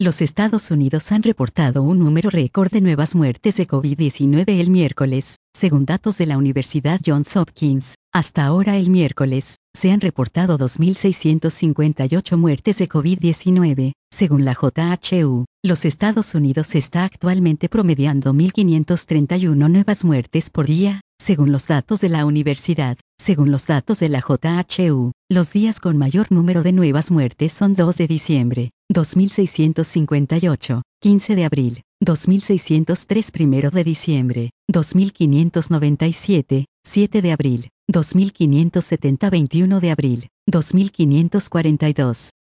Los Estados Unidos han reportado un número récord de nuevas muertes de COVID-19 el miércoles, según datos de la Universidad Johns Hopkins. Hasta ahora el miércoles, se han reportado 2.658 muertes de COVID-19, según la WHO. Los Estados Unidos está actualmente promediando 1.531 nuevas muertes por día, según los datos de la universidad. Según los datos de la WHO, los días con mayor número de nuevas muertes son 2 de diciembre, 2.658, 15 de abril, 2.603 1 de diciembre, 2.597, 7 de abril, 2.570 21 de abril, 2.542.